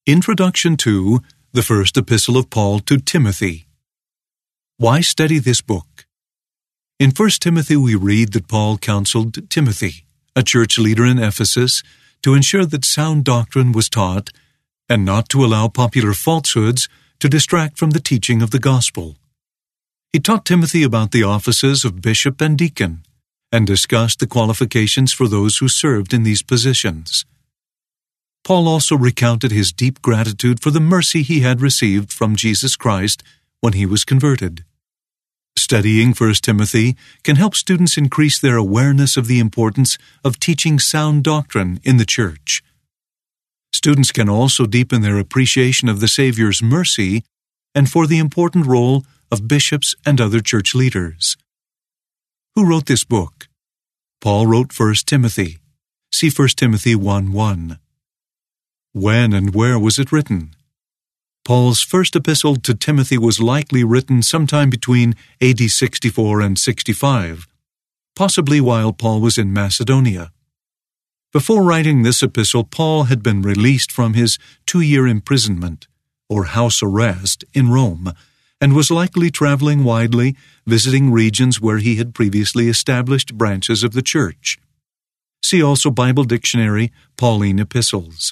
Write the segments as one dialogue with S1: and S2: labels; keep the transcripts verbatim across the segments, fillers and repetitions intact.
S1: Introduction to the First Epistle of Paul to Timothy. Why study this book? In First Timothy we read that Paul counseled Timothy, a church leader in Ephesus, to ensure that sound doctrine was taught and not to allow popular falsehoods to distract from the teaching of the gospel. He taught Timothy about the offices of bishop and deacon and discussed the qualifications for those who served in these positions. Paul also recounted his deep gratitude for the mercy he had received from Jesus Christ when he was converted. Studying First Timothy can help students increase their awareness of the importance of teaching sound doctrine in the church. Students can also deepen their appreciation of the Savior's mercy and for the important role of bishops and other church leaders. Who wrote this book? Paul wrote First Timothy. See First Timothy one one. When and where was it written? Paul's first epistle to Timothy was likely written sometime between A D sixty-four and sixty-five, possibly while Paul was in Macedonia. Before writing this epistle, Paul had been released from his two-year imprisonment, or house arrest, in Rome, and was likely traveling widely, visiting regions where he had previously established branches of the church. See also Bible Dictionary, Pauline Epistles.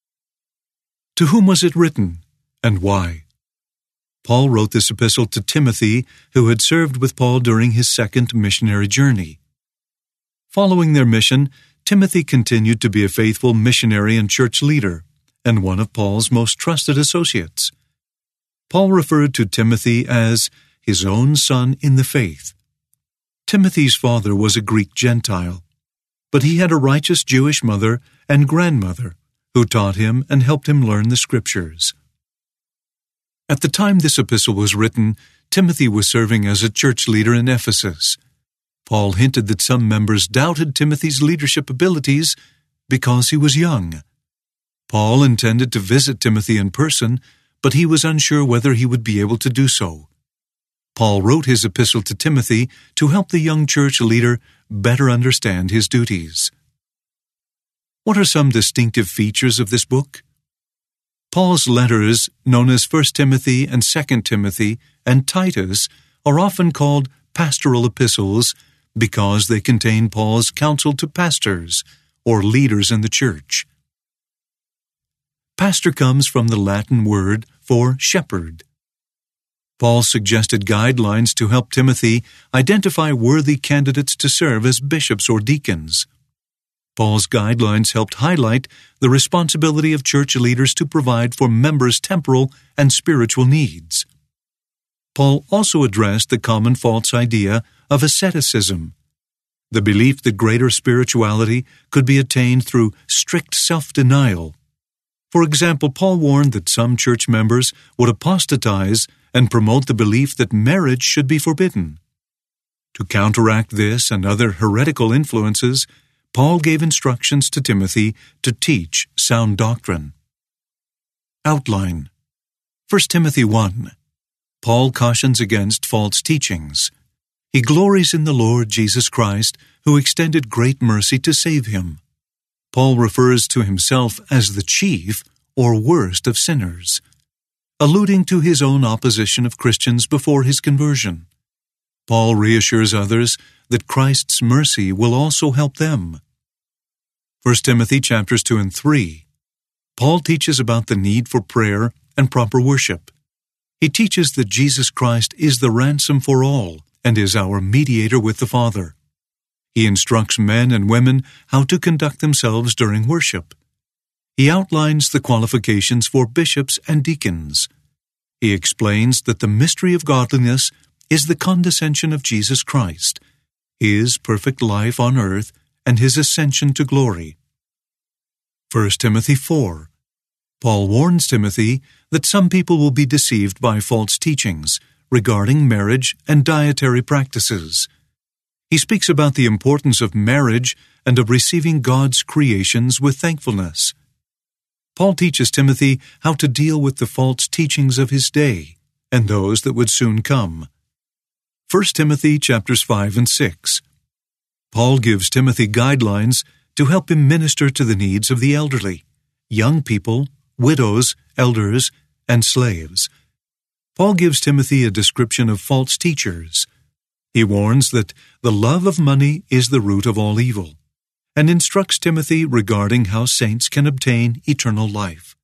S1: To whom was it written, and why? Paul wrote this epistle to Timothy, who had served with Paul during his second missionary journey. Following their mission, Timothy continued to be a faithful missionary and church leader, and one of Paul's most trusted associates. Paul referred to Timothy as his own son in the faith. Timothy's father was a Greek Gentile, but he had a righteous Jewish mother and grandmother who taught him and helped him learn the Scriptures. At the time this epistle was written, Timothy was serving as a church leader in Ephesus. Paul hinted that some members doubted Timothy's leadership abilities because he was young. Paul intended to visit Timothy in person, but he was unsure whether he would be able to do so. Paul wrote his epistle to Timothy to help the young church leader better understand his duties. What are some distinctive features of this book? Paul's letters, known as First Timothy and Second Timothy and Titus, are often called pastoral epistles because they contain Paul's counsel to pastors or leaders in the church. Pastor comes from the Latin word for shepherd. Paul suggested guidelines to help Timothy identify worthy candidates to serve as bishops or deacons. Paul's guidelines helped highlight the responsibility of church leaders to provide for members' temporal and spiritual needs. Paul also addressed the common false idea of asceticism, the belief that greater spirituality could be attained through strict self-denial. For example, Paul warned that some church members would apostatize and promote the belief that marriage should be forbidden. To counteract this and other heretical influences, Paul gave instructions to Timothy to teach sound doctrine. Outline. First Timothy one. Paul cautions against false teachings. He glories in the Lord Jesus Christ, who extended great mercy to save him. Paul refers to himself as the chief or worst of sinners, alluding to his own opposition of Christians before his conversion. Paul reassures others that Christ's mercy will also help them. First Timothy chapters two and three. Paul teaches about the need for prayer and proper worship. He teaches that Jesus Christ is the ransom for all and is our mediator with the Father. He instructs men and women how to conduct themselves during worship. He outlines the qualifications for bishops and deacons. He explains that the mystery of godliness is the condescension of Jesus Christ, his perfect life on earth, and his ascension to glory. First Timothy four. Paul warns Timothy that some people will be deceived by false teachings regarding marriage and dietary practices. He speaks about the importance of marriage and of receiving God's creations with thankfulness. Paul teaches Timothy how to deal with the false teachings of his day and those that would soon come. First Timothy chapters five and six. Paul gives Timothy guidelines to help him minister to the needs of the elderly, young people, widows, elders, and slaves. Paul gives Timothy a description of false teachers. He warns that the love of money is the root of all evil, and instructs Timothy regarding how saints can obtain eternal life.